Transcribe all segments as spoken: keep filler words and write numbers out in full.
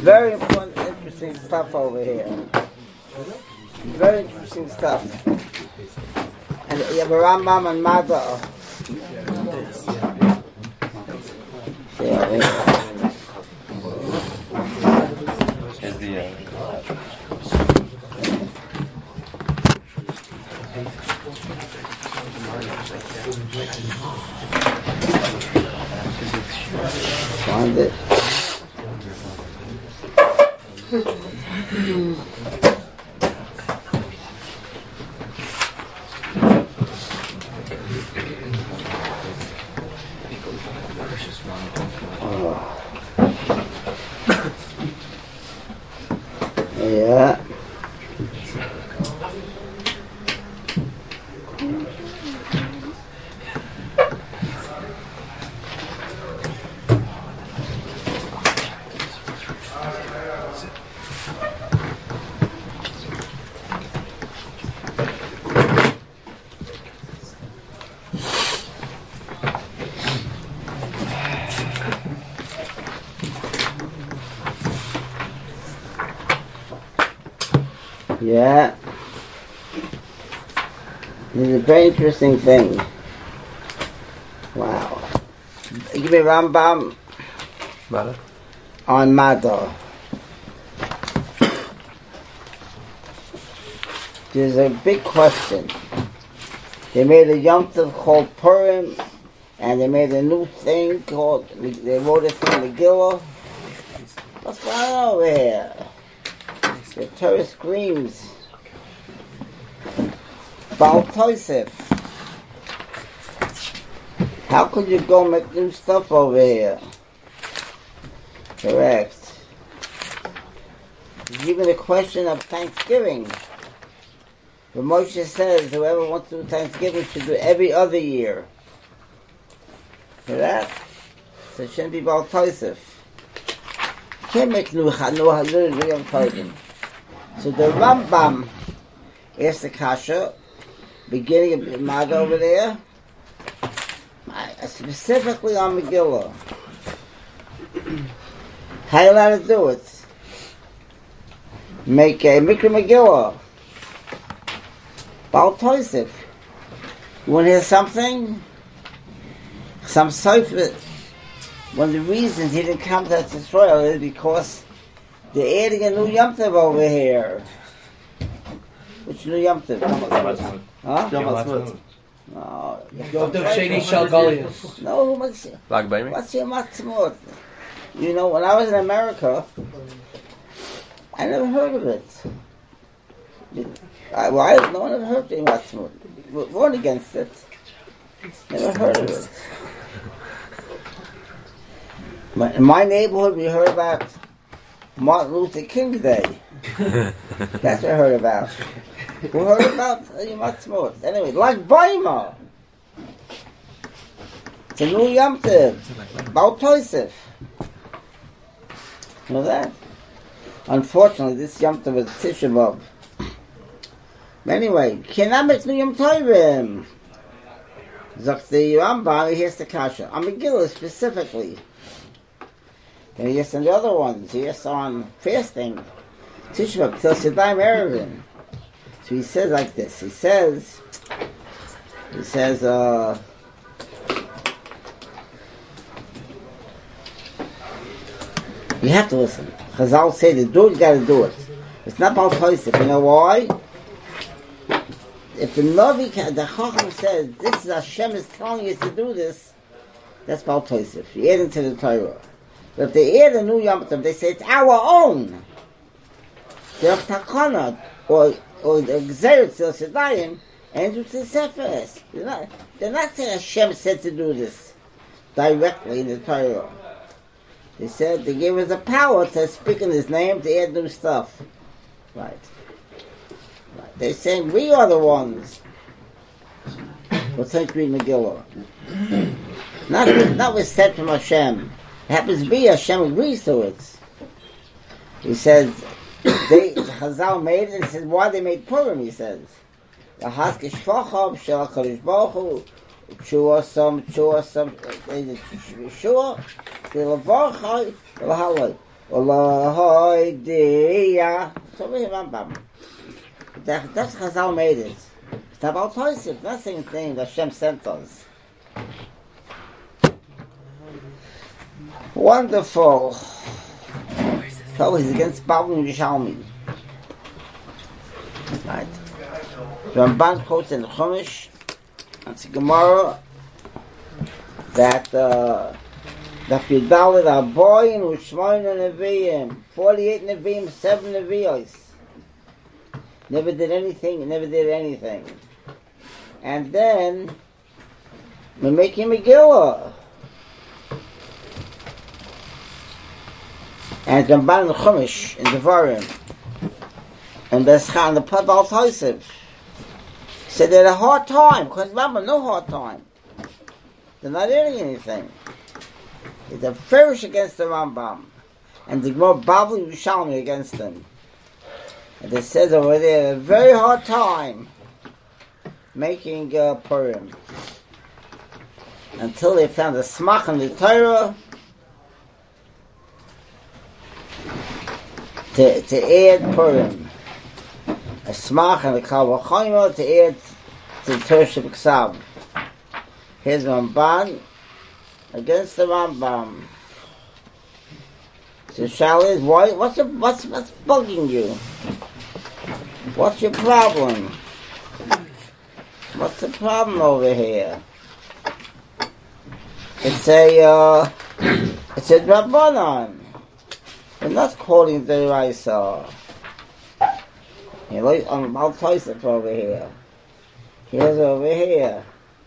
Very important, interesting stuff over here. Very interesting stuff. And you have a Rambam and Mada. Is the uh, find it. Oh. Yeah. Yeah. This is a very interesting thing. Wow. Give me Rambam Mada? on Mada. There's a big question. They made a Yom Tov called Purim, and they made a new thing called, they wrote a thing, Megillah. What's going on over here? The Torah screams. Baal Tosef. How could you go make new stuff over here? Correct. There's even a question of Thanksgiving. But Moshe says whoever wants to do Thanksgiving should do it every other year. Hear that? So it shouldn't be Baal Tosef. You can't make new Yom Tovim. So the Rambam asked the Kasha, beginning of Maga over there, specifically on Megillah. How are you allowed to do it? Make a Mikra Megillah. Baal Tosef. You want to hear something? Some Sefer. One of the reasons he didn't come to Israel is because they're adding a new Yom Tov over here. Which new Yom Tov? Huh? Yom Ha'atzmaut. No. Yom Tov Sheni Shel Goliath. No, what's, Lag B'Yami? what's Yom Ha'atzmaut? You know, when I was in America, I never heard of it. I, well, I, no one ever heard of Yom Ha'atzmaut. We warned against it. Never heard of it. But in my neighborhood, we heard about Martin Luther King Day. That's what I heard about. Who heard about Yom Ha'atzmaut? Anyway, like Baima. It's a new Yom Tov. Baal Tosef. You know that? Unfortunately, this Yom Tov is Tisha B'Av. Anyway, cannot make new Yom Tovim. Zok the Rambam, here's the Kasha. On Megillah specifically. And yes, on the other ones, yes, on fasting, Tisha B'Av, till Sedai Merevin. So he says like this. He says, he says, uh, you have to listen. Chazal say the do it, you got to do it. It's not about Tosef. You know why? If the Navi, the Chacham says this is Hashem is telling you to do this, that's about Tosef. You add into the Torah. But if they add a new Yom Tov, they say it's our own. They're takana or or the Gzeret Sil Sedayim and it's the Sefes. They're not. They're not saying Hashem said to do this directly in the Torah. They said they gave us the power to speak in His name to add new stuff. Right. Right. They're saying we are the ones. We'll take read Megillah. Not not with said from Hashem. It happens to be Hashem agrees to it. He says, they, Chazal made it, and he says, why they made Purim, he says. The Haskish Fachab, Shel HaKadosh Baruch Hu, Chua Sam, Chua Sam, Chua, the Lavarchai, the Lahalai. Allah idea. So we Rambam. That, that's Chazal made it. It's about Tosif, not the same thing that Hashem sent us. Wonderful. So he's against Babel and Yerushalmi. Right. Ramban quotes in the Chumash, and the Gemara, that uh, that Yudalit are boy and Ushmoin and Nevi'im, forty-eight Nevi'im, seven Nevi'os. Never did anything, never did anything. And then, we make him a Megillah. And Ramban in the Chumash, in the Devarim, and there's Chan, the Pad Al Tosef, said they had a hard time, because remember, no hard time. They're not hearing anything. They're furious against the Rambam, and the more Babel Yerushalmi against them. And it says over there, a very hard time making uh, Purim. Until they found a smach in the Torah to, to add Purim. A smach and a Kal V'chomer to add to the Torah Sheb'Ksav. Here's Ramban against the Rambam. So Shal is, why, what's, the, what's, what's bugging you? What's your problem? What's the problem over here? It's a, uh, it's a Rabbanan. We're not quoting the Raisa. You know, I'm, I'll place it over here. Here's over here.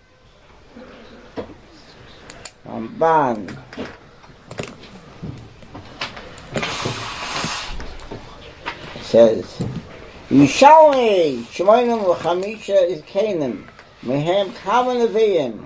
Ramban. It says, Yerushalmi, Shemonim v'chamisha is Canaan, Mehem Kama Nevi'im.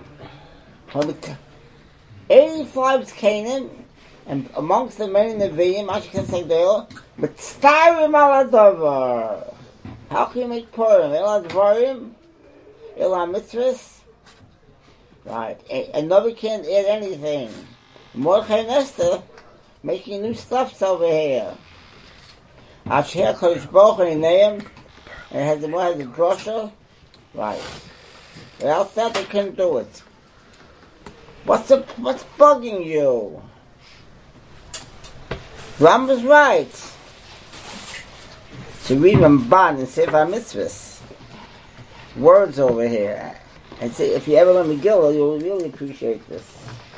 eighty-five is Canaan, and amongst the many Nevi'im, I can say there, but Starim ala Davar. How can you make Purim? Ela Dvarim? Ela Mitzvahs? Right. And nobody can add anything. Mordechai and Esther making new stuffs over here. Asher Kodesh Baruch Hu Nehemiah, and it has the more has the drosha. Right. Without that, they couldn't do it. What's the, what's bugging you? Rambam's right. To read Ramban and Sefer Mitzvahs, words over here, and say if you ever learn Megillah, you'll really appreciate this.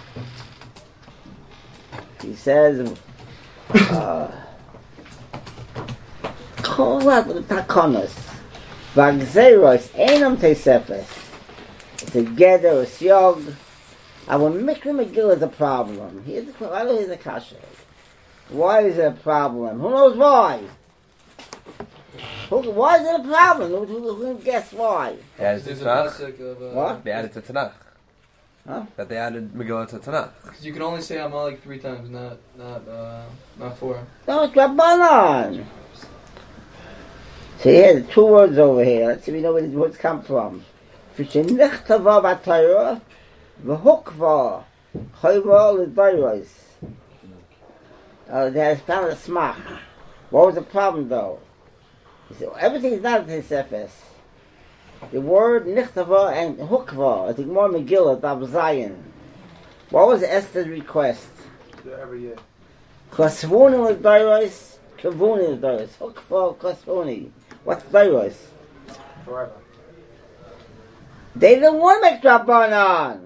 He says, uh, Kol ad takonos, v'agzeros einam teisefes. Together, a syog. Our Mikra Megillah is a problem. Here's the why here's the kasha. Why is it a problem? Who knows why? Who, why is it a problem? Who, who, who can guess why? They added to Tanakh. What? They added to Tanakh. Huh? That they added Megillah to Tanakh. Because you can only say Amalek three times, not not uh, not four. No, it's Rabbanan. So here, the two words over here. Let's see if we know where these words come from. V'shenichtava b'Torah v'hukva chayva l'dayros. Uh, they had found a smach. What was the problem though? He said, everything is not a Tesefes. The word nichtava and hukva, I think more Megillah, Dab Zion. What was Esther's request? Every year. Kasvuni l'dayros, kavuni l'dayros. Hukva, kasvuni. What's dayros? Forever. They didn't want to make Rabbanan.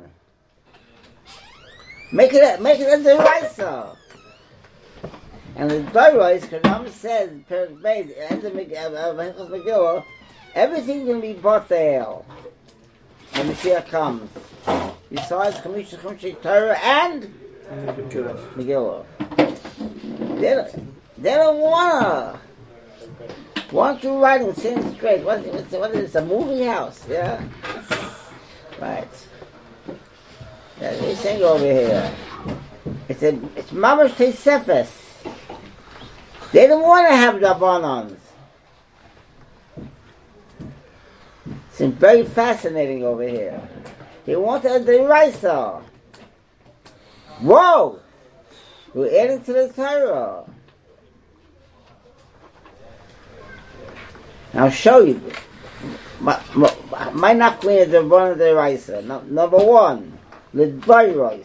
Make it, make it a deraisa. And the dayros, Kadam says, Perik Beis, end of Megillah, everything's going to be Batel when Mashiach comes. Besides Chamisha, Chamisha, Torah, and Megillah. They don't, they don't wanna. Why don't you write and sing straight? What, what's, what is this, a movie house? Yeah? Right. Yeah, they sing over here. It's a, it's Mamash Tesefes. They don't want to have Rabbanans. It's very fascinating over here. They want a deraisa. Whoa! We're adding to the Torah. And I'll show you. My, my, my nafklin is the one of the Raisa. Number one, the Dvayros.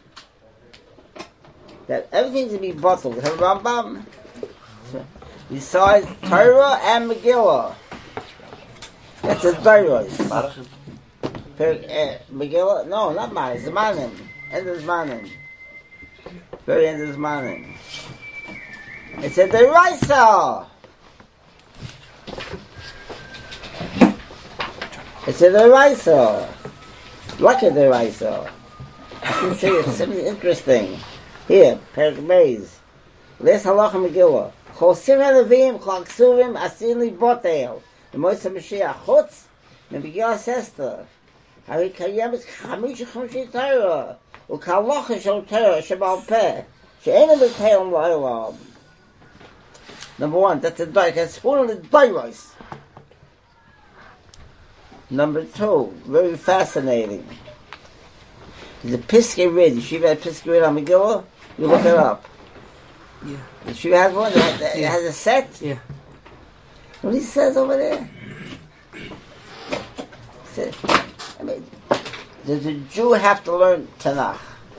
That everything to be bottled. We have Rambam. Besides Torah and Megillah. That's the Dvayros. Megillah? No, not mine. Zmanim. End of Zmanim. Very end of Zmanim. It's a Deraisa. It's a Deraisa. Like a Deraisa. I can show you something interesting. Here, Perek Beis. Les Halacha Megillah. Chosim Elevim, Chol Ksuvim, Asin Li Botel. The Moishe Mashiach Chutz, Megillah Sester. Hari Kayemet Chamish Chamish Torah. Ukalocha Shel Torah Shebal Peh. She'ena B'Teil L'Olam. Number one, that's a dike. It's spoon of the dice. Number two, very fascinating. There's a Piskei Rid. Yeshiva had Piskei Rid on Megillah. You look it up. Yeah. Yeshiva has one. It has, it Yeah. has a set. Yeah. What he says over there? Says, I mean, does a Jew have to learn Tanakh?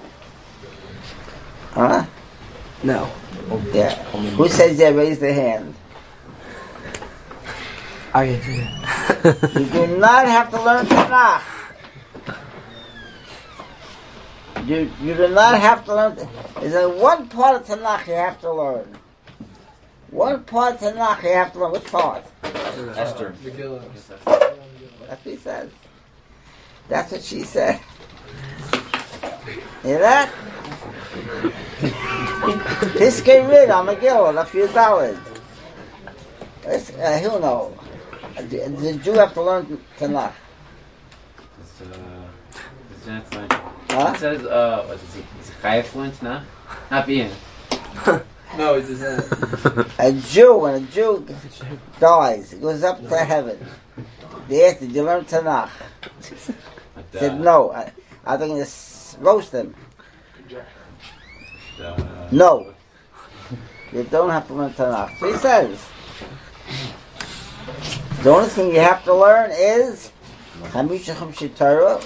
Huh? No. Yeah. Who says that? Raise their hand. I yeah. You do not have to learn Tanakh. You you do not have to learn. There's a one part of Tanakh you have to learn. One part of Tanakh you have to learn. Which part? Esther. Megillah. That's what he says. That's what she said. Hear that? Piskei Rid on Megillah, a few dollars. Uh, he'll know. The Jew have to learn Tanakh. It's, uh, it's not like, Huh? it says, uh, what is it? It's a chai fluent, no? Not being. No, it's his hand. A Jew, when a Jew dies, he goes up to heaven. They asked, did you learn Tanakh? He said, no. I, I think going to roast him. Uh, No. You don't have to learn Tanakh. So he says, the only thing you have to learn is Chamisha Chumshi Torah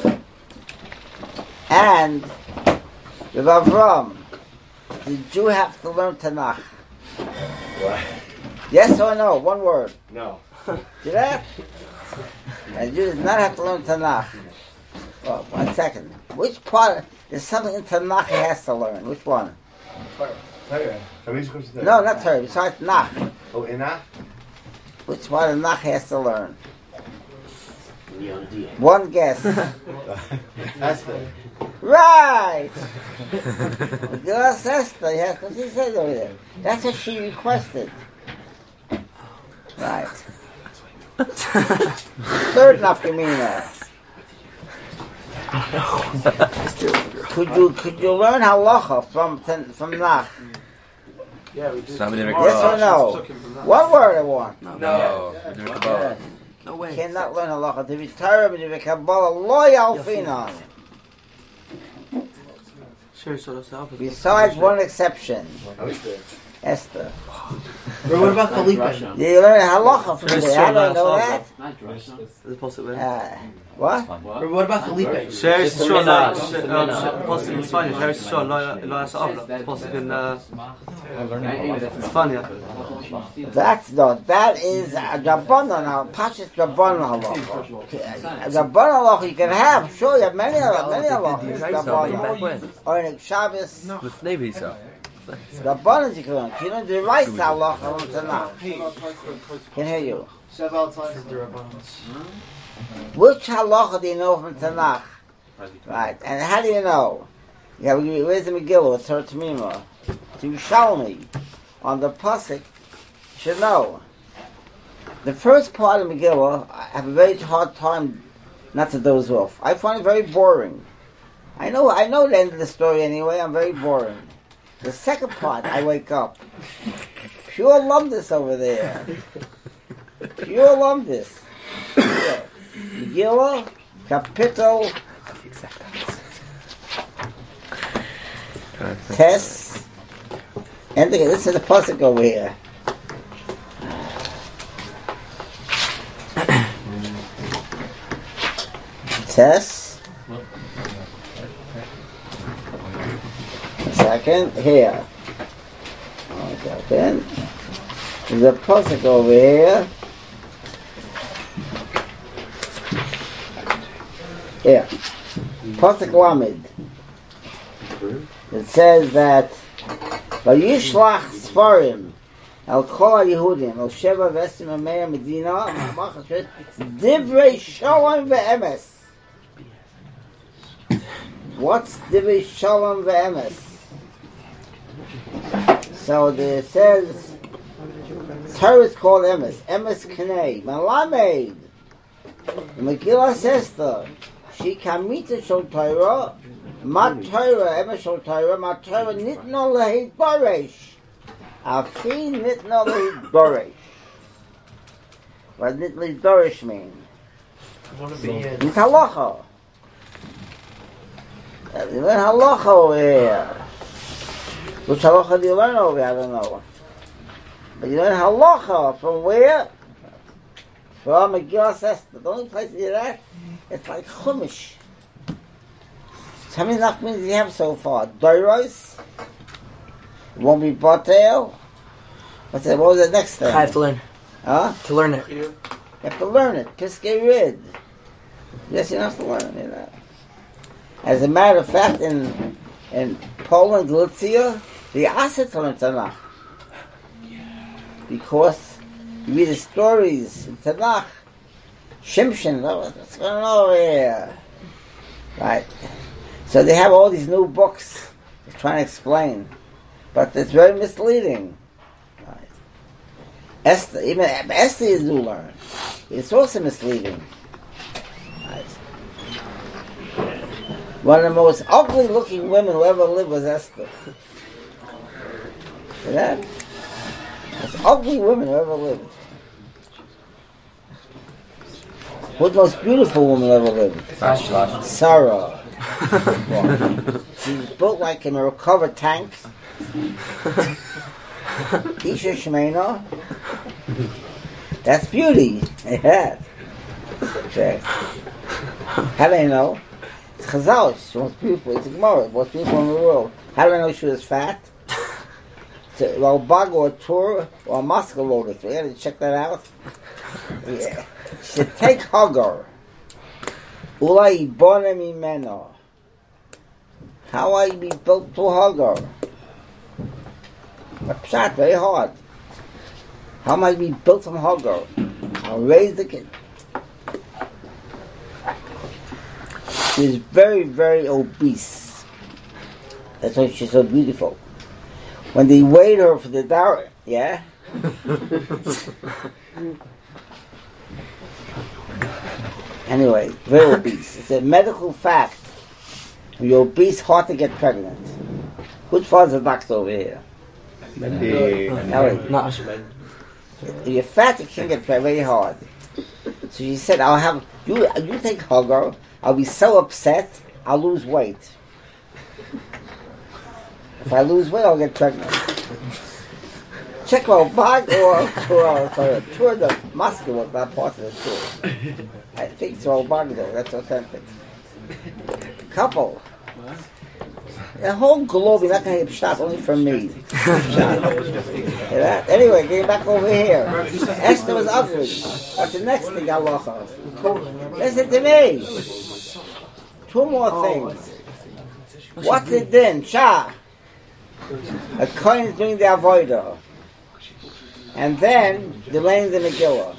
and the Avram. The Jew have to learn Tanakh. What? Yes or no? One word. No. See that? And the Jew does not have to learn Tanakh. Well, one second. Which part? There's something in Tanakh he has to learn. Which one? Torah. Chamisha Chumshi Torah. No, not Torah. Besides Nach. Oh, Inach? Which part of Nach he has to learn? One guess. Esther. Right! Megillah Esther, yes, what he said over there. That's what she requested. Right. Third nafkamina. Could you could you learn halacha from from Nach? Yeah, we did. It's not really Yes or no? One word I want. No, we're doing Kabbalah. No way. Cannot learn halacha. To be Torah, to be Kabbalah, lo yalfinan. Sure, so that's the Besides one exception, Esther. Esther. But what about Felipe? Russia. You learn halacha from Sure, there. How do I so know that's that? Not Russia. The possible. Uh, what? But what about Felipe? Share is It's sure, not- no. Possible in Spanish. Share is sure. Lo es habla. Possible in uh, Spania. That's no. That is a Rabbanon. Now, Pashas Rabbanon halacha. Rabbanon halacha you can have. Sure, you have many of many halachas. Rabbanon. Or in Shabbos, With Navy stuff. Rabbanon you can learn. You don't do right halacha on Tanakh. Can hear you. Which halacha do you know from Tanakh? Right. And how do you know? Yeah, we raise the Megillah, Torah Tamima. To Yerushalmi, on the pasuk, you should know. The first part of Megillah, I have a very hard time not to doze off. I find it very boring. I know, I know the end of the story anyway. I'm very boring. The second part, I wake up. Pure lumdus over there. Pure lumdus. Megillah, Kapitel, Tess, and the, this is the pasuk over here. Tess. Second, here. One second. There's a pasuk over here. Here. Pasuk Lamed. It says that Vayishlach Sfarim El Kol Yehudim El Sheva Vesim Ameya Medina Divrei Shalom Ve'emes. What's Divrei Shalom Ve'emes? So there it says Torah is called Emes. Emes Knei Malamed. Megillah Esther She Kamita Shol Torah Ma Torah Emes Shol Torah Ma Torah Nitno Lehit Boresh Afi Nitno Lehit Boresh. What did Lehit Boresh mean? It's halacha. You learn halacha over here. Which halacha do you learn over here? I don't know. But you learn halacha from where? From Megillah Esther. The only place you do that, it's like Chumash. So how many nachmins do you have so far? Doros? It won't be Batel? What's that? What was the next thing? I have to learn. Huh? To learn it. You have to learn it. Piskei Rid. Yes, you have to learn it. You know. As a matter of fact, in in Poland, Galicia, the Asset learn Tanakh. Because you read the stories in Tanakh, Shimshon, what's going on over here? Right. So they have all these new books they're trying to explain. But it's very misleading. Right. Esther, even Esther is new learn. It's also misleading. Right. One of the most ugly looking women who ever lived was Esther. See that? Most ugly women who ever lived. Who's the most beautiful woman who ever lived? Sarah. She's built like in a recovered tank. Isha Shemena. That's beauty. Yeah. Okay. How do I know? It's Chazal. She's the most beautiful. It's a Gemara. Most beautiful in the world. How do I know she was fat? It's a bag or a tour or a Moscow lotus. We had to check that out. Yeah. She said, take Hagar. Ulai bonem imeno. How I be built to Hagar? A pshat, very hard. How am I be built from Hagar? I'll raise the kid. She's very, very obese. That's why she's so beautiful. When they weighed her for the dowry, yeah? Anyway, very obese. It's a medical fact. When you're obese, hard to get pregnant. Whose father's a doctor over here? Ellie. No. If you're fat, you can't get pregnant. Very hard. So she said, "I'll have you. You take Hagar. I'll be so upset. I'll lose weight. If I lose weight, I'll get pregnant." Check out bag or tour or tour the Moscow was not part of the tour. I think it's all bag though. That's authentic. Couple. The whole globe, you're not going to get shot only from me. Yeah, anyway, getting back over here. Esther was ugly. What's the next thing I lost on? Listen to me. Two more things. What's it then? Shah. A coin is doing the avodah. And then delaying the Megillah.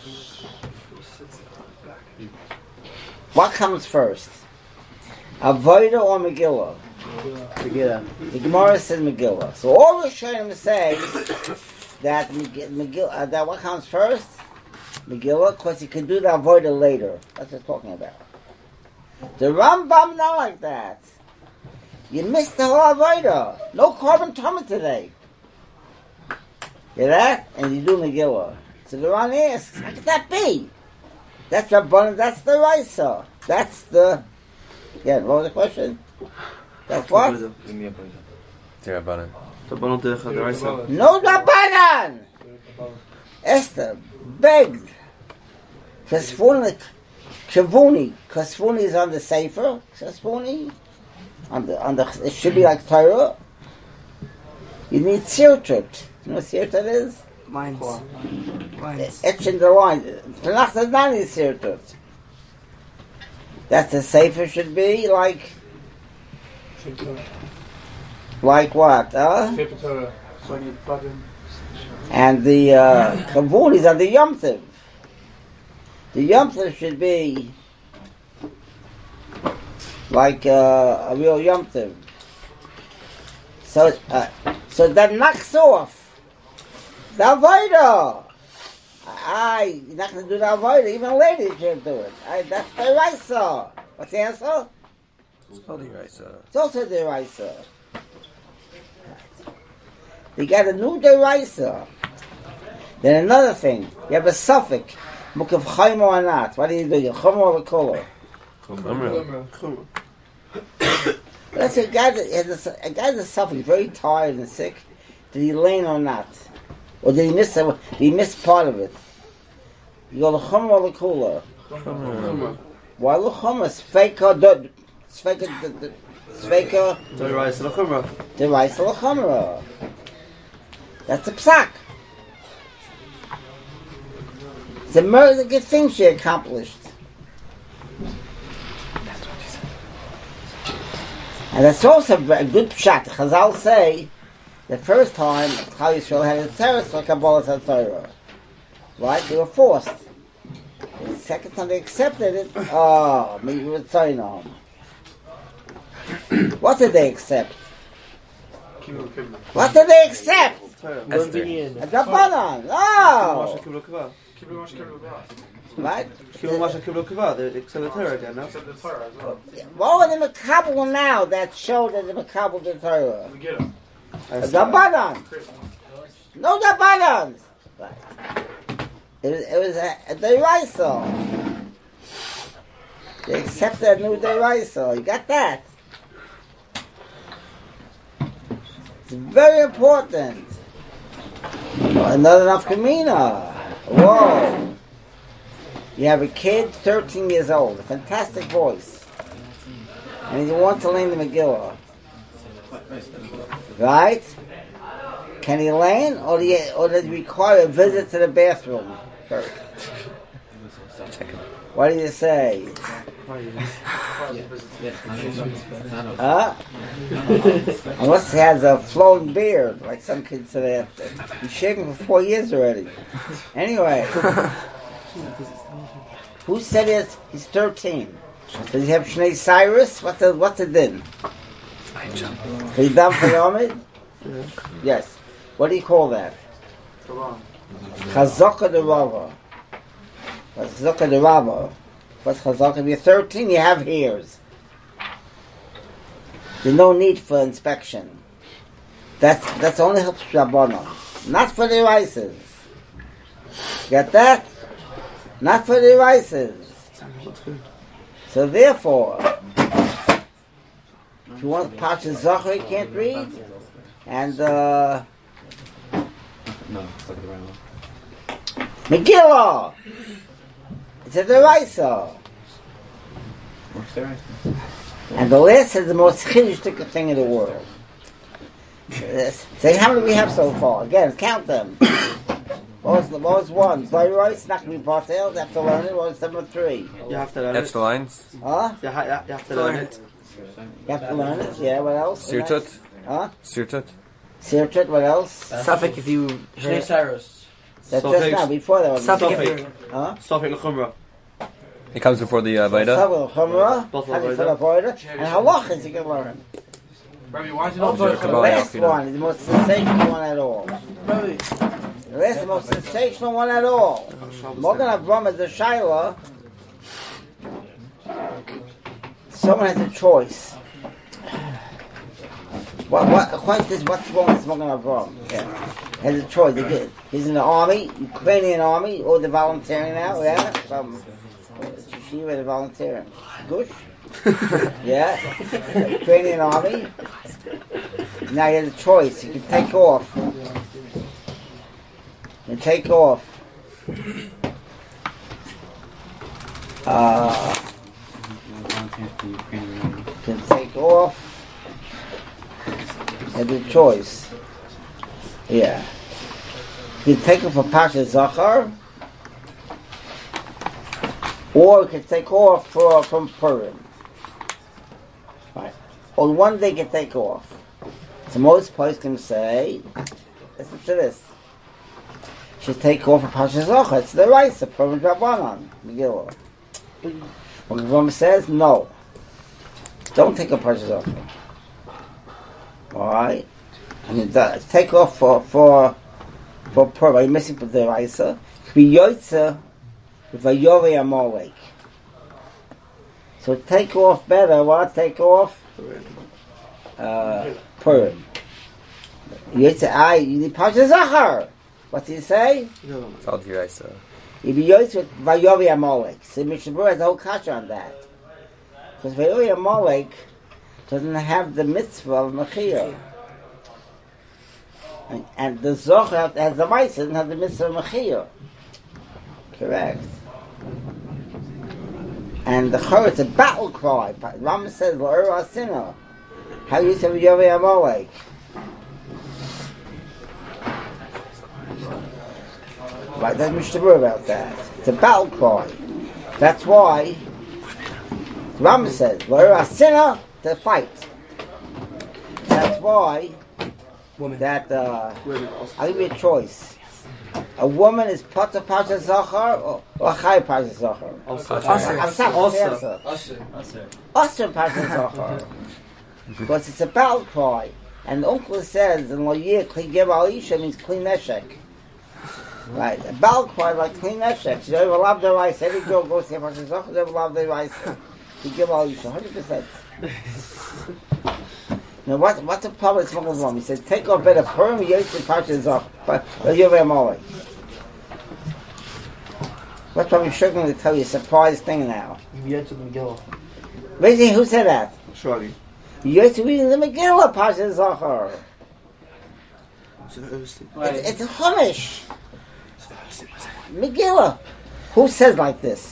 What comes first? Avodah or Megillah? Megillah. The Gemara says Megillah. So all the Rishonim say that Megillah, uh, that what comes first? Megillah, because you can do the Avodah later. That's what we're talking about. The Rambam not like that. You missed the whole Avodah. No carbon tumah today. Hear that? And you do Megillah. So the Ran asks, how could that be? That's Rabbanan, that's the Raisa. That's the... Yeah, what was the question? That's what? Rabbanan. No Rabbanan! Esther begged. Because for the Kavuni, because Svuni is on the Sefer, so Svuni, on the, on the, it should be like Torah. You need Sirtut. You know what Sirtut is? Lines. Lines. Etching the line. Tanakh does not need Sirtut. That's the Sefer should be like, like what, huh? When you plug in. And the uh, Kavuni is on the Yom Tov. The Yom Tov should be like uh, a real Yom Tov. So, uh, so that knocks off the Avodah. I, you're not going to do the Avodah. Even ladies should do it. I, that's the Raisa. What's the answer? It's called the Raisa. It's also the Raisa. You got a new Deraisa. Then another thing, you have a suffix. Mukav Chaim or not. What do you do? You Chum or the Kola? Chumrah. Let's say a guy that has a, a guy that's suffering, very tired and sick. Did he lane or not? Or did he miss a, did he miss part of it? You go to Chum or the Kola? Why the Chum? Sveika, Sveika, Sveika, Deraisa l'chumra. Deraisa l'chumra. That's a psak. It's a murder good thing she accomplished. And that's also a good pshat. Chazal say the first time Klal Yisrael had a terrorist for Kabbalah Torah. Right? They were forced. The second time they accepted it, oh, maybe we would say no. What did they accept? What did they accept? Esther. A Dabbanan. No! Right? Kibbutz Masha Kibbutz Kavah. They accept the Torah again, no? Except the Torah as well. What were the Makabal now that showed that the Makabal the Torah? We get them. A Dabbanan. No Dabbanans. Right. It was, it was a, a Deraisa. They accepted a new Deraisa. You got that? It's very important. Another nafkamina. Whoa. You have a kid, thirteen years old, a fantastic voice. And you want to learn the Megillah. Right? Can he learn, or, do you, or does he require a visit to the bathroom first? What do you say? Huh? Unless he has a flowing beard, like some kids say. He's shaving for four years already. Anyway, who said it? He's thirteen. Does he have Shnei Cyrus? What's the what's the din? He's done for Yomid? Yes. What do you call that? Chazaka de Rava. Chazaka de Rava. What's Chazaka? If you're thirteen, you have hairs. There's no need for inspection. That's that's only helps Rabbanon. Not for the rices. Get that? Not for the rices. So therefore, if you want Parsha Zachar, you can't read. And uh, No, it's like the right one. Megillah. It's a deraisa. What's the right? And the list is the most chidushtik thing in the world. Yes. Say, how many we have so far? Again, count them. What was, the, what was one? Zayrois, it's not going to be Bartel, you have to learn it. What was number three? You have to learn That's it. the lines. Huh? You, ha- you have to learn it. You have to learn it, yeah, what else? Sirtut. Huh? Sirtut. Sirtut, what else? Safek if you Shnei Cyrus. That's Suffix. just now, before that was Safek. Safek. Huh? Safek l'chumra. It comes before the uh, Vaida. Safek, Chumrah, Both Hadith Avodah. Avodah, and halachas you can learn. Rabbi, why is it Oh, all the Sure, Kabbalah, last you know. one is the most sensational one at all. Rabbi, The last the most sensational one at all. Morgan Avram is the Shaila. Someone has a choice. What, what, according to this, what's wrong with Morgan Avram? Yeah. Has a choice. He did. He's in the army, Ukrainian army, or the volunteering now, yeah? From Yeshiva, the volunteering. Good? Yeah? Ukrainian army. Now he has a choice. He can take off. And take off. uh, can take off and do choice. Yeah. You can take off a Pasha Zachar, or you can take off for, from Purim. Right. On one day you can take off. So most places can say, listen to this. Should take off a Pasha Zachar. It's the rice of Purim Rabbanan, Megillah. When the Rambam says, no. Don't take a Pasha Zachar. Alright? And you uh, take off for, for, for Purim. Are you missing for the rice? Be Yoitza with a Yori Amalek. So take off better. What? Take off uh, Purim. Yoitza, I, you need Pasha Zachar. What did he say? It's all the Isa. He be Yoitza with Vayori Amalek. So Mishnah Berurah has a whole kasha on that. Because Vayori Amalek doesn't have the mitzvah of Mechiyah. And, and the Zohar has the mice doesn't have the mitzvah of Mechiyah. Correct. And the Chor, it's a battle cry. Rambam says, L'Ur Asina. How you say Vayori Amalek? Right, there's Mishnah Berurah about that. It's a battle cry. That's why Rambam says, L'Ur Asina, to fight. That's why Woman. that, uh, Women also. I'll give you a choice. A woman is Pata Pasha Zachar or, or Chai Pasha Zachar? Also. Asaf, Also. Asaf. Asaf Pasha Zachar. Because it's a battle cry. And the uncle says, in Loyir, Kli Geb Alisha means clean neshek. Right, a battle cry like clean neshek. You ever love the rice, every girl goes to Pasha Zachar, you ever love the rice. Kli Geb Alisha, one hundred percent. Now, what, what's the problem with Smoking Mom? He said, take off better Purim, Yosef, Pasha Zachar. But you're very Molly. That's probably struggling to tell you a surprise thing now. Yosef Megillah. Basically, who said that? Surely. Yosef reading the Megillah, Pasha Zachar. So obviously. It's, it's a Chumash. Megillah. Who says like this?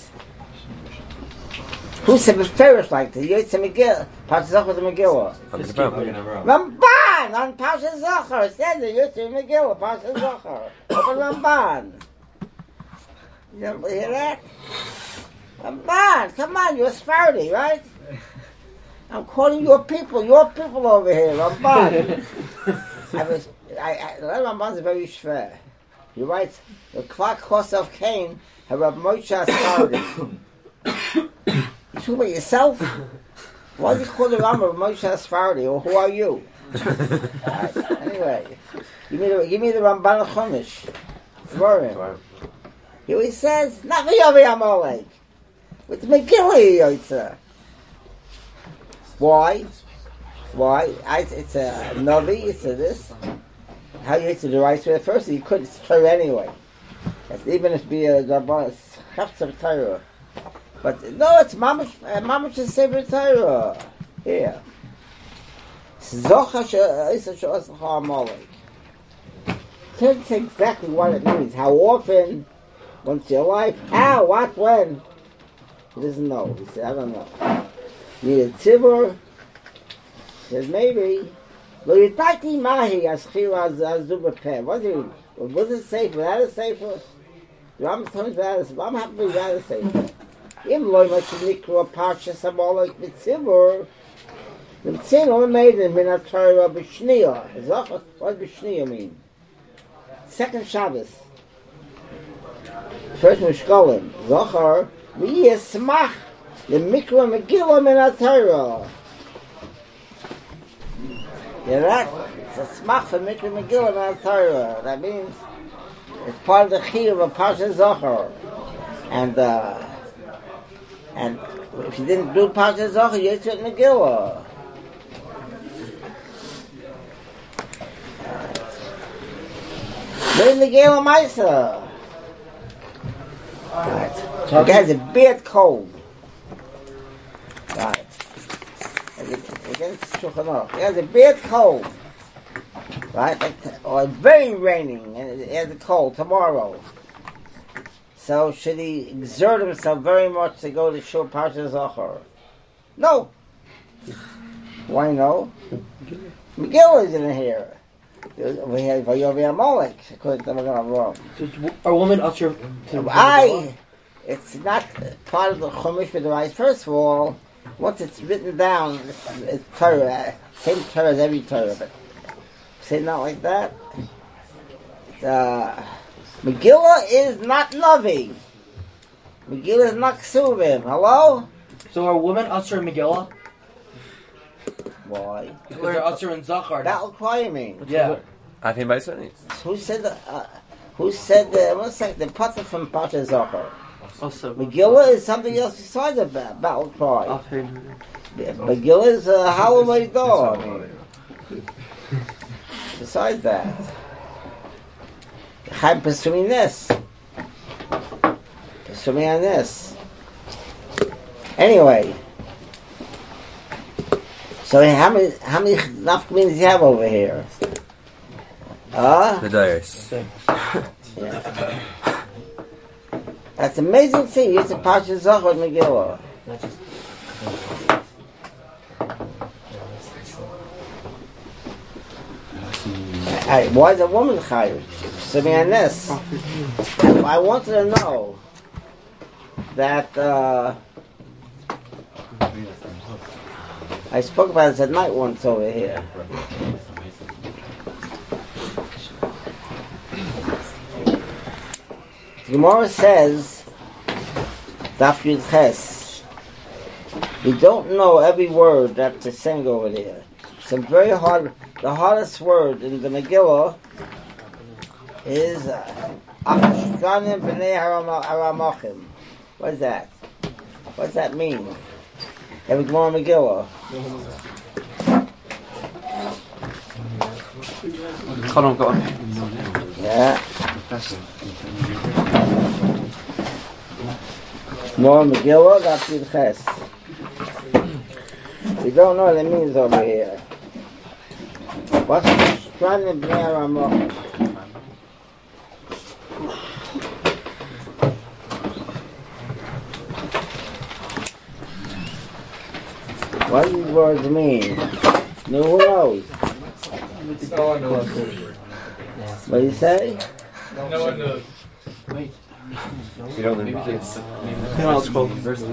Who said Beferish like this? Yosef Megillah. Pasha Zachar the Megillah. Ramban on Pasha Zachar says it. Yosef Megillah, Pasha Zachar. Open Ramban. You don't hear that? Ramban, come on, you're a Sephardi, right? I'm calling your people, your people over here, Ramban. I was, I, I, Ramban's very schwer. He writes, the Kvak Kosov Cain, have Rab Moshe Sephardi. You talking about yourself? Why do you call the Rambam Moshe Sephardi, or who are you? Right, anyway, give me the, give me the Ramban Chumash. For him. Here he says, not V'yovi Amalek. With the Megillah Yotza. Why? Why? I, it's a Navi, it's a this. How you to the right to the first, you couldn't try anyway. That's even if it be a Rabban, it's of Torah. But no, it's Mamash, uh, Mamash is Sefer Torah. Here. Zocha She'isa She'asa Amalek. Tell us exactly what it means. How often, once your life, how, what, when? He doesn't know. He said, I don't know. Need a tzibur. He says, maybe. Lo yitati mahi aschira azuba peh. What do you, what does it say? Without a sefer? The Rambam tells me without a sefer. I'm happy without a sefer. Im loy machnikru parsha sabolek b'tzibur. The tzibur made in min ha-Torah b'shniya. What does b'shniya mean? Second Shabbos. First Mishkolim. Zohar. V'yeh smach. The mikra megillah min ha-Torah. You know that? It's a smach for mikra megillah min ha-Torah. That means it's part of the chiyuv of Parsha Zohar. And, uh, and if you didn't do Parsha Zohar, you had to Megillah. Then the Megillah Maisa. Right. So it has a bad cold. Right. Against Shulchan Aruch. It has a bad cold. Right? Or it's very raining and it has a cold tomorrow. So should he exert himself very much to go to Shul Parsha Zachor? No. Why no? Megillah is in here. We have Vayovi Amalek, according to the Rambam. Are women usher? I, it's not part of the Chumash B'Derais. First of all, once it's written down, it's, it's Torah, same Torah as every Torah, but say not like that. Uh, Megillah is not Navi. Megillah is not Ksuvim. Hello? So are women usher in Megillah? Why? Because they're usher in Zachar. That require me. Yeah. I think by Sunny. Who said the, uh, who said the, one second, the Pater from Parsha Zachar? Also, Megillah is something else besides the ba- battle cry. Afin. Megillah is a hallowed door. I mean, besides that, Chaim pursuing this, pursuing on this. Anyway, so how many how many nafkamins do you have over here? Ah, The dice. yeah. That's an amazing thing. It's a Parsha Zachor Megillah. Hey, why is a woman chayiv? Sitting on this. I wanted to know that uh, I spoke about this at night once over here. The Gemara says, Daf Yud Ches, we don't know every word that's saying over there. Some very hard. The hardest word in the Megillah is Achashkanim B'nei Haramachim. What is that? What does that mean? Every Gemara Megillah. Hold on, go on. Yeah. Gemara Megillah, Daf Yud Ches. We don't know what it means over here. What's Achashkanim B'nei Haramachim? What do these words mean? No, who knows? No one knows. What do you say? No one knows. You don't live Can I ask for?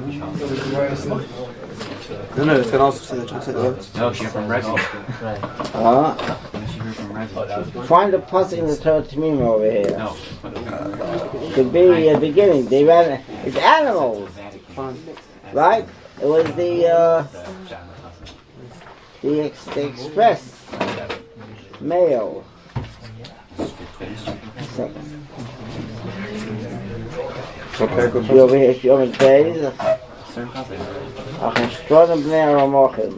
No, no, can I ask for the translate? No, she's from Resi. Uh, She's from Resi. find a pasuk in the Torah Tamim over here. No. Could be a beginning. They ran. It's animals, right? It was the uh, the, ex, the express mail. She over here. She over days. Achashkanim B'nei Haramachim.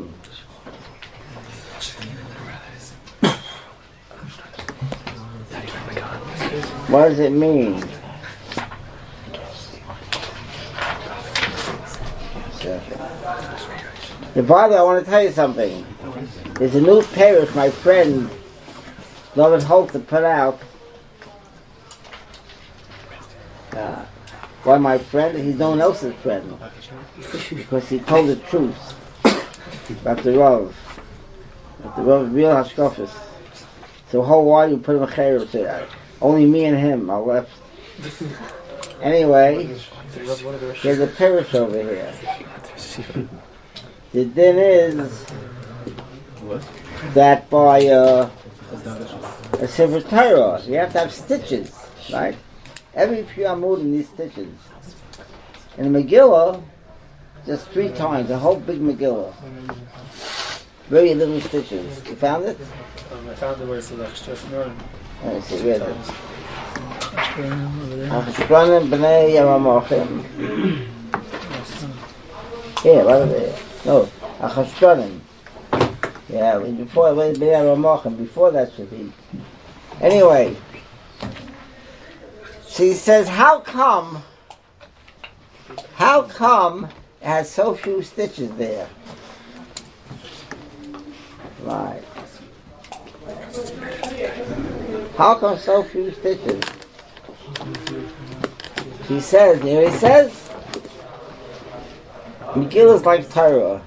What does it mean? The father, I want to tell you something. There's a new parish my friend David Holt to put out. Uh, why my friend? He's no one else's friend. Because he told the truth about the Rav. About the Rav real Hashkafis. So how why you put him a chayr to that? Only me and him are left. Anyway, there's a parish over here. The din is that by uh, a Sefer Torah, you have to have stitches, right? Every few amud in these stitches. In the Megillah, just three times, a whole big Megillah. Very little stitches. You found it? Um, I found the word so that's just Norton. Let me see, read it. Achashkanim B'nei Haramachim. Here, right over here. No, Achashkanim. Yeah, before B'nei Haramachim, before that should be. Anyway, she says, how come, how come it has so few stitches there? Right. How come so few stitches? He says, you know what he says? Megillah is like Torah.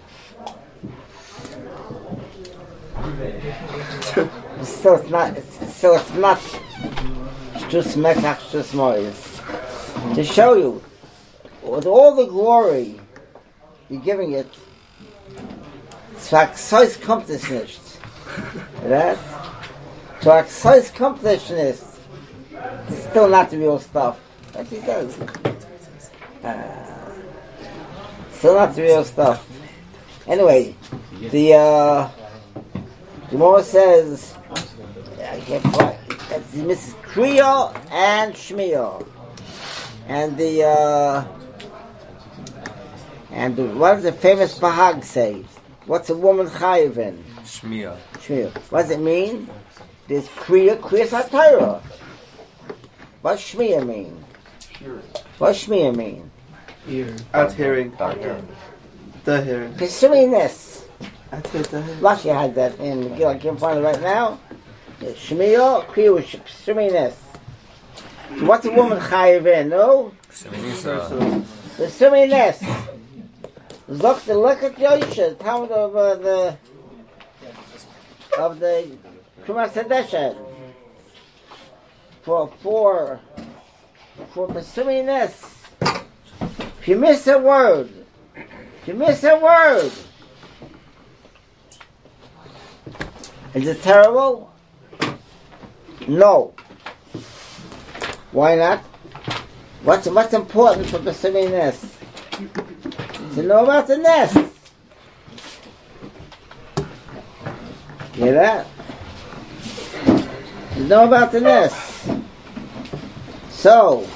Still it's not, it's, still it's not Shtus Mekach, Shtus Mois. To show you, with all the glory you're giving it, zu Aksois kommt es nicht. Right? To Aksois kommt es nicht. It's still not the real stuff. That's what he says. Uh, still not the real stuff. Anyway, the uh, the Gemara says, I can't quite, that's Missus Kriya and Shmiya. And the, uh, and the, what does the famous Bahag say? What's a woman chayiv in? Shmiya. Shmiya. What does it mean? There's Kriya, Kriya Satira. What does Shmiya mean? What does Shmiya mean? At hearing. The hearing. Pursuing this. At the hearing. Rashi had that in Megillah. I can't find it right now. Shmiya, Kriya was pursuing this. What's a woman chayiv in? No? Pursuing this. Look, the look at Yosha, Talmud of uh, the of the Kumas Hadeshet for for for pursuing this. If you miss a word, if you miss a word, is it terrible? No. Why not? What's what's important for pursuing this? To know about the nest. You hear that? To know about the nest. So,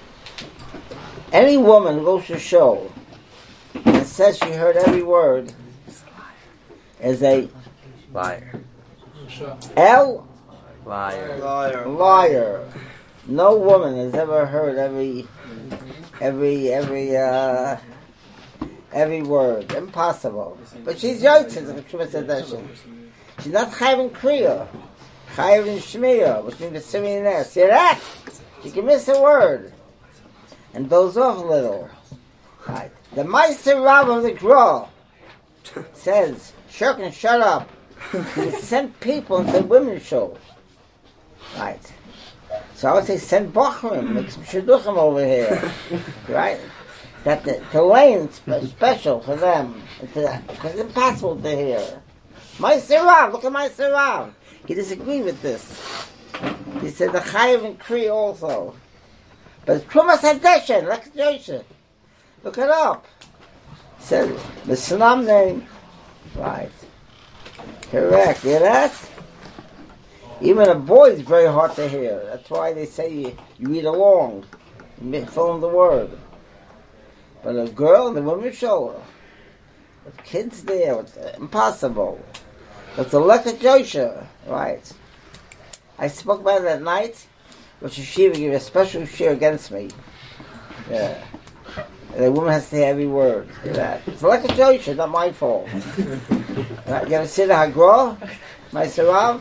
any woman goes to show and says she heard every word is a Liar. L Liar. Liar. liar. No woman has ever heard every every every uh every word. Impossible. But she's yotzes. She's not chayv kriya. Chayv in shmiya, which means the simian nest. See that? She can miss a word and doze off a little. Right. The Meister Rav of the Gra says, "Shirk and shut up." He sent people into women's shows. Right. So I would say send Bochrim, make some shidduchim over here. Right? That the, the lane is special for them. It's, uh, it's impossible to hear. My Sirav, look at my Sirav. He disagreed with this. He said the Chayiv and Kri also. But Trumas Hadeshen, like Joseph. Look it up. He said the Sanam name. Right. Correct. Hear that? Even a boy is very hard to hear. That's why they say you, you read along. You fill in the word. But a girl, the woman show, with kids there, it's impossible. It's a luck at Josha, right? I spoke about it at night, but Yeshiva gave a special share against me. Yeah. And the woman has to hear every word. Yeah. It's a luck at Josha, not my fault. Right? You ever see the Hagra? My Sarav?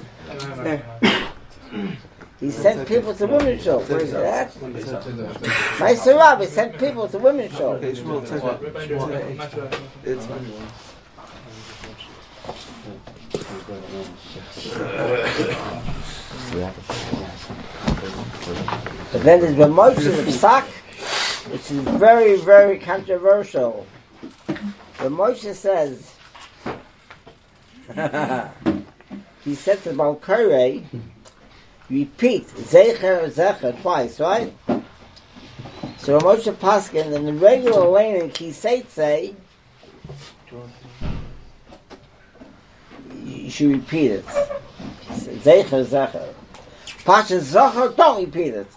He sent people to women's show. Where is that? My Sarab, he sent people to women's show. Okay, Shmuel, take it. It's But then there's the Moshe of Psak, which is very, very controversial. The Moshe says, he said to Balkare, repeat Zecher Zecher twice, right? So Moshe Paskin in the regular lane in Kiseitze, you should repeat it. Zecher Zecher. Pasha Zecher, don't repeat it.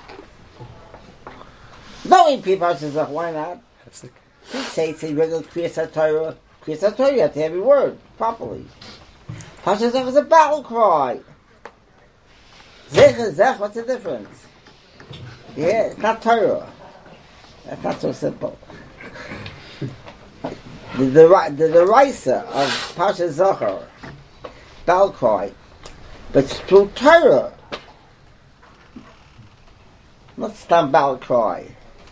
Don't repeat Pasha Zecher. Why not? Kiseitze regular Kriyas HaTorah. Kriyas HaTorah, you have to have every word properly. Pasha Zecher is a battle cry. Zecher, Zech, what's the difference? Yeah, it's not Torah. That's not so simple. The the the, the Raisa of Pasha Zachar, battle cry, but it's through Torah. Not stam battle cry.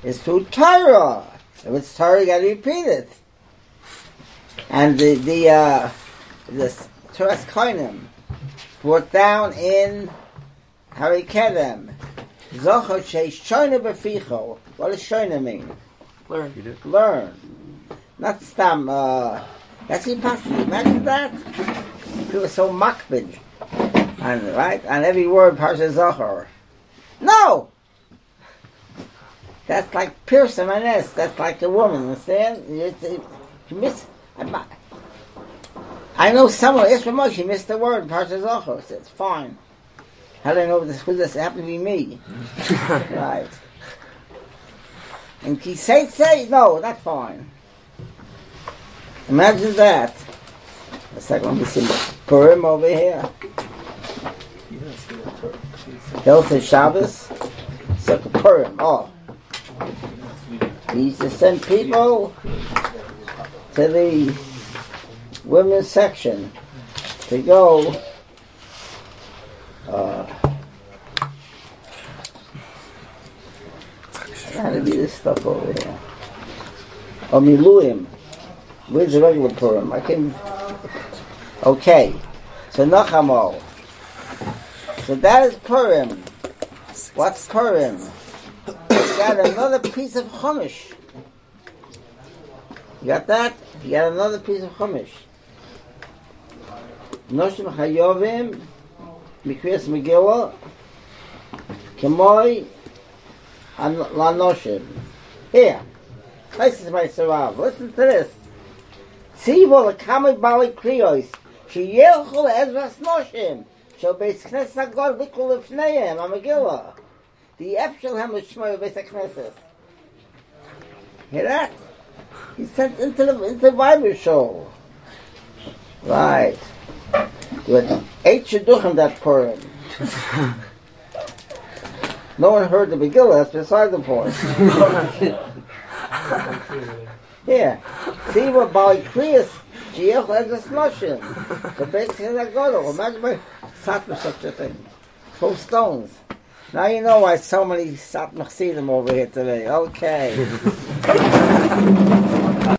is through Torah. If it's Torah, you gotta repeat it. And the, the, uh, the Torah Koinim brought down in Harikedem. Zochar sheish shoyne beficho. What does shoyne mean? Learn. Learn. Not stam, uh, that's impossible. Imagine that. People are so makbid. And, right? And every word, Parsha Zochar. No! That's like piercing my nest. That's like a woman, understand? You, you, you miss. I, I know someone, it's from Moshe, missed the word, Parsha Zochar. It's, it's fine. How do I know this? Who this? It happened to be me. Right. And he say, say, no, that's fine. Imagine that. A second, let me see the Purim over here. Hilton Shabbos. Second Purim. Oh. He used to send people to the women's section to go uh how to be this stuff over here. Oh, Miluim. Where's the regular Purim? I can okay. So Nachamo. So that is Purim. What's Purim? You got another piece of Chumash. You got that? You got another piece of Chumash. Noshim Chayovim Mikrias Megillah Kemoi Lanoshim. Here. Listen to my Sarav. Listen to this. Tzivo L'kamei Bali Kriyos Sheyelchu Ezras Noshim Shel Beis Knesset HaGod Vikul Lefneihem HaMegillah. The Epshel HaMishmoy Beis HaKnesset. Hear that? He sent into the into the Bible show. Right. With eight shidduchim that Purim. No one heard the Megillah, that's beside the point. Yeah. See what by Kriyas, Jiech Ezras Noshim. The Beis Knesset HaGodol. Imagine my Satmar such a thing. Full stones. Now you know why so many Satmar Chassidim over here today. Okay.